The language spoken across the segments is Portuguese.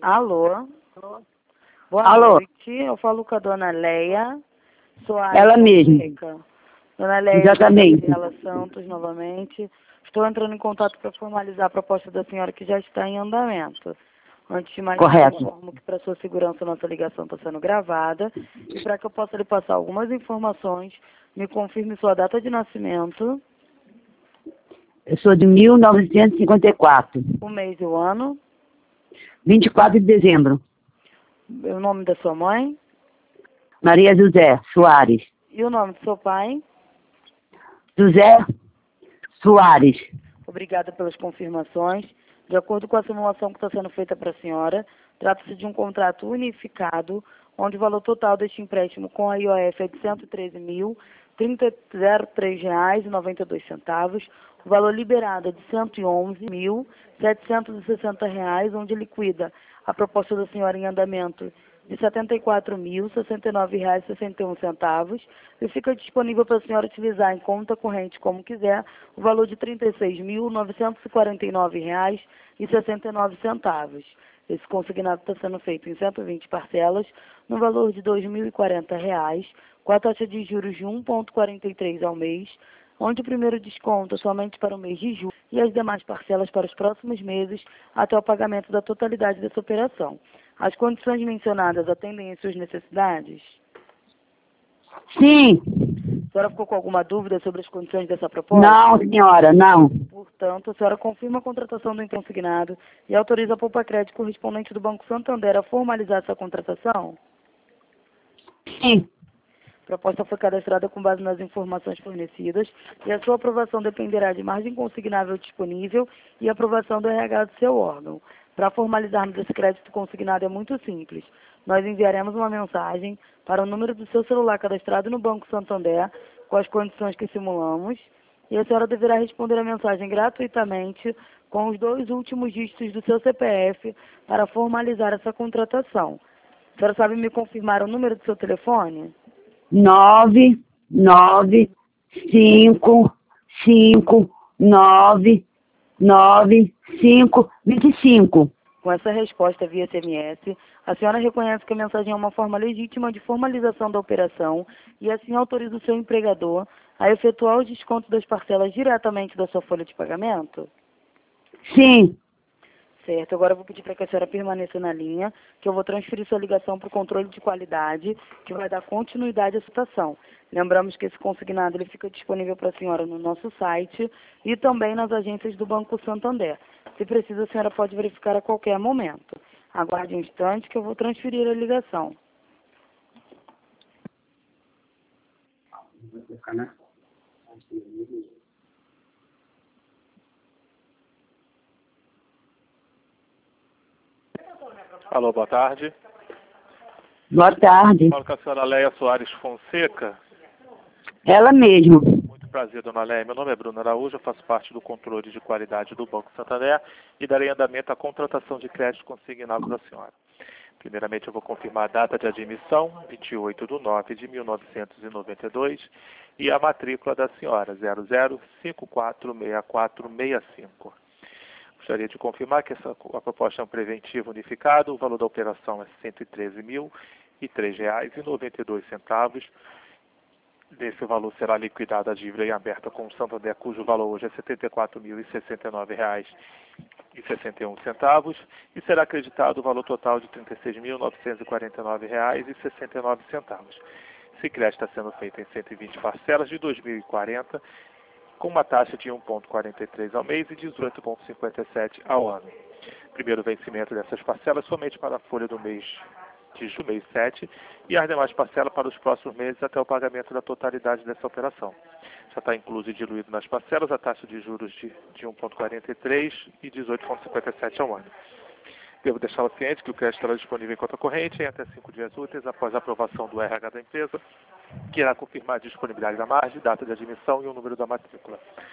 Alô? Boa Alô? noite. Eu falo com a dona Leia Soares Ela mesma. Fonseca. Dona Leia, Exatamente. Gabriela Santos, novamente. Estou entrando em contato para formalizar a proposta da senhora que já está em andamento. Antes de mais nada, Correto. informo que para sua segurança nossa ligação está sendo gravada. E para que eu possa lhe passar algumas informações, me confirme sua data de nascimento, Eu sou de 1954, o mês e o ano, 24 de dezembro. o nome da sua mãe Maria José Soares. e o nome do seu pai. José Soares. Obrigada pelas confirmações. De acordo com a simulação que está sendo feita para a senhora, trata-se de um contrato unificado, onde o valor total deste empréstimo com a IOF é de R$ 113.303,92. O valor liberado é de R$ 111.760, onde liquida a proposta da senhora em andamento de R$ 74.069,61 e fica disponível para a senhora utilizar em conta corrente como quiser o valor de R$ 36.949,69. Esse consignado está sendo feito em 120 parcelas, no valor de R$ 2.040, com a taxa de juros de 1,43 ao mês, onde o primeiro desconto é somente para o mês de julho e as demais parcelas para os próximos meses até o pagamento da totalidade dessa operação. As condições mencionadas atendem às suas necessidades? Sim. A senhora ficou com alguma dúvida sobre as condições dessa proposta? Não, senhora, não. Portanto, a senhora confirma a contratação do consignado e autoriza a Poupa Crédito correspondente do Banco Santander a formalizar essa contratação? Sim. A proposta foi cadastrada com base nas informações fornecidas e a sua aprovação dependerá de margem consignável disponível e aprovação do RH do seu órgão. Para formalizarmos esse crédito consignado é muito simples. Nós enviaremos uma mensagem para o número do seu celular cadastrado no Banco Santander com as condições que simulamos e a senhora deverá responder a mensagem gratuitamente com os 2 últimos dígitos do seu CPF para formalizar essa contratação. A senhora sabe me confirmar o número do seu telefone? 995599525. Com essa resposta via SMS, a senhora reconhece que a mensagem é uma forma legítima de formalização da operação e assim autoriza o seu empregador a efetuar os descontos das parcelas diretamente da sua folha de pagamento? Sim. Certo, agora eu vou pedir para que a senhora permaneça na linha, que eu vou transferir sua ligação para o controle de qualidade, que vai dar continuidade à citação. Lembramos que esse consignado ele fica disponível para a senhora no nosso site e também nas agências do Banco Santander. Se precisa, a senhora pode verificar a qualquer momento. Aguarde um instante que eu vou transferir a ligação. Alô, boa tarde. Boa tarde. Falo com a senhora Leia Soares Fonseca. Ela mesma. Muito prazer, dona Leia. Meu nome é Bruno Araújo, eu faço parte do controle de qualidade do Banco Santander e darei andamento à contratação de crédito consignado da senhora. Primeiramente, eu vou confirmar a data de admissão, 28/9/1992, e a matrícula da senhora, 00546465. Gostaria de confirmar que a proposta é um preventivo unificado, o valor da operação é R$ 113.003,92. Desse valor será liquidada a dívida em aberta com o Santander, cujo valor hoje é R$ 74.069,61 e será acreditado o valor total de R$ 36.949,69. Esse crédito está sendo feito em 120 parcelas de 2.040, com uma taxa de 1,43 ao mês e 18,57 ao ano. Primeiro vencimento dessas parcelas somente para a folha do mês de julho, mês 7, e as demais parcelas para os próximos meses até o pagamento da totalidade dessa operação. Já está incluso e diluído nas parcelas a taxa de juros de 1,43 e 18,57 ao ano. Devo deixá-la ciente que o crédito estará disponível em conta corrente em até 5 dias úteis após a aprovação do RH da empresa, que irá confirmar a disponibilidade da margem, data de admissão e o número da matrícula.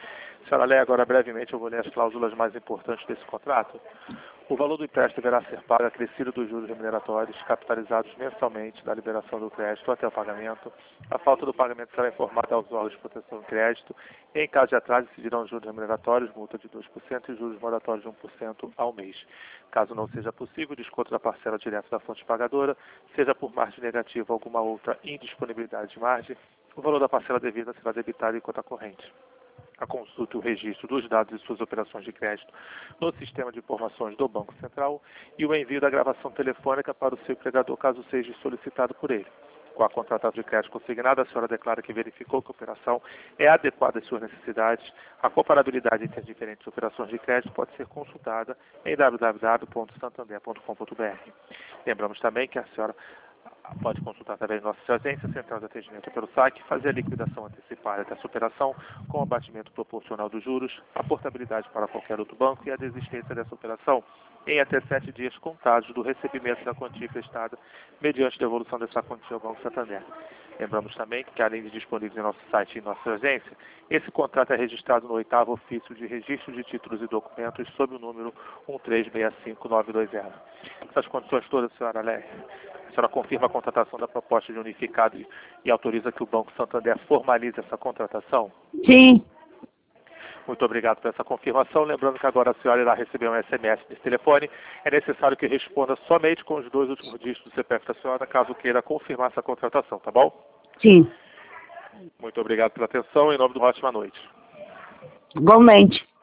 Senhora Léa, agora brevemente eu vou ler as cláusulas mais importantes desse contrato. O valor do empréstimo deverá ser pago acrescido dos juros remuneratórios, capitalizados mensalmente da liberação do crédito até o pagamento. A falta do pagamento será informada aos órgãos de proteção do crédito. Em caso de atraso, incidirão juros remuneratórios, multa de 2% e juros moratórios de 1% ao mês. Caso não seja possível, o desconto da parcela direto da fonte pagadora, seja por margem negativa ou alguma outra indisponibilidade de margem, o valor da parcela devida será debitado em conta corrente. A consulta e o registro dos dados de suas operações de crédito no sistema de informações do Banco Central e o envio da gravação telefônica para o seu empregador, caso seja solicitado por ele. Com a contratação de crédito consignada, a senhora declara que verificou que a operação é adequada às suas necessidades. A comparabilidade entre as diferentes operações de crédito pode ser consultada em www.santander.com.br. Lembramos também que a senhora pode consultar através de nossa agência central de atendimento pelo saque, fazer a liquidação antecipada dessa operação com o abatimento proporcional dos juros, a portabilidade para qualquer outro banco e a desistência dessa operação em até 7 dias contados do recebimento da quantia emprestada mediante devolução dessa quantia ao Banco Santander. Lembramos também que, além de disponível em nosso site e em nossa agência, esse contrato é registrado no 8º Ofício de Registro de Títulos e Documentos sob o número 1365920. Essas condições todas, senhora Léa, a senhora confirma a contratação da proposta de unificado e autoriza que o Banco Santander formalize essa contratação? Sim. Muito obrigado por essa confirmação. Lembrando que agora a senhora irá receber um SMS desse telefone. É necessário que responda somente com os 2 últimos dígitos do CPF da senhora, caso queira confirmar essa contratação, tá bom? Sim. Muito obrigado pela atenção. Em nome do ótima noite. Igualmente.